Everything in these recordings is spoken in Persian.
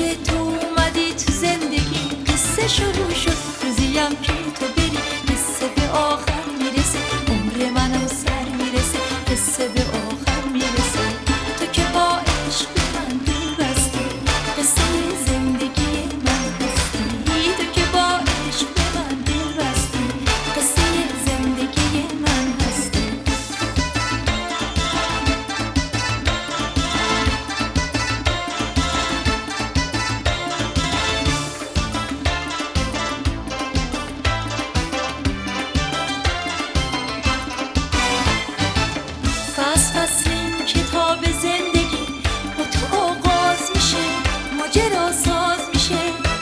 که تو اومدی تو زندگی قصه شروع شد. روزیم که تو بری قصه به آخر میرسه. عمر منم سر میرسه، قصه به آخر میرسه. تو که با عشق من دل بستی، قصه زندگی من هستی. تو که با عشق من دل بستی، قصه زندگی من هستی. فصل این کتاب زندگی با تو آغاز میشه، ماجرا ساز میشه.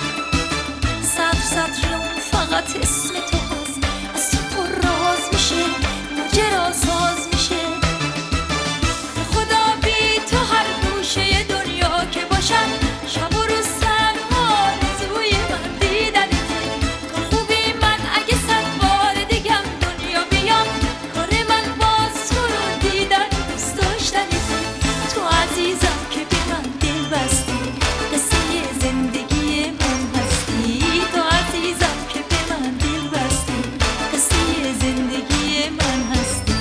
سطر اون فقط اسم تو هست، از تو پر راز میشه، ماجرا ساز میشه. به خدا بی تو هر گوشه دنیا که باشم، شب و روز تنها آرزوی من دیدنته. تو خوبی من اگه 100 بار دیگم دنیا بیام، کار من باز تو رو دیدن دوست داشتنته. تو عزیزم که به من دل بستی، قصه زندگی من هستی. تو عزیزم که به من دل بستی، قصه زندگی من هستی.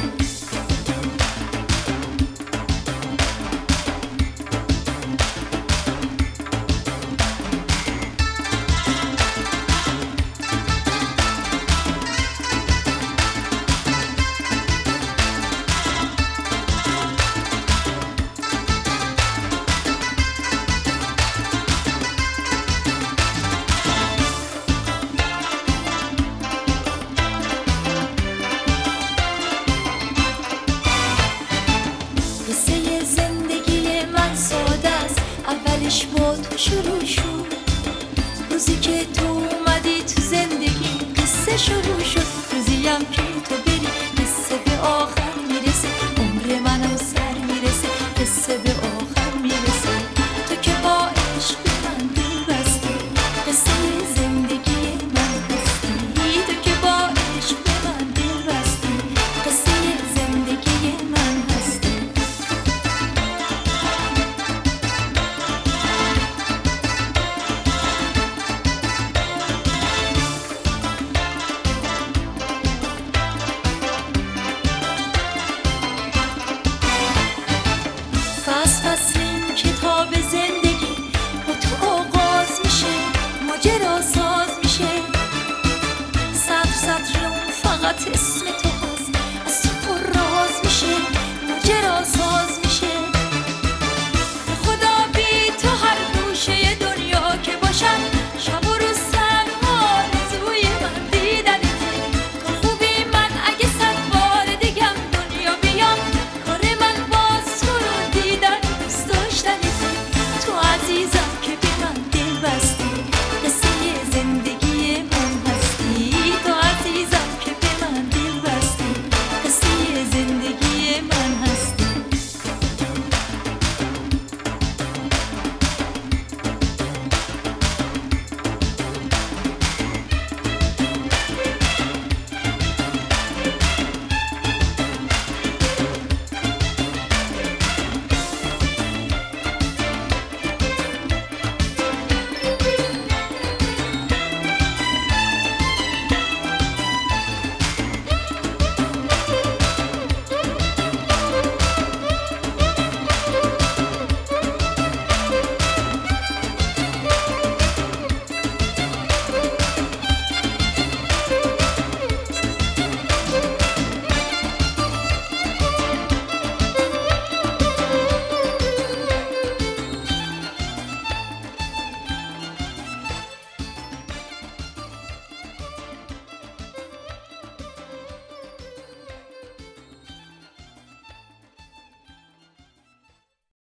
قصه زندگی من ساده است، اولش با تو شروع شد. روزی که تو اومدی تو زندگی قصه شروع شد. روزیم که تو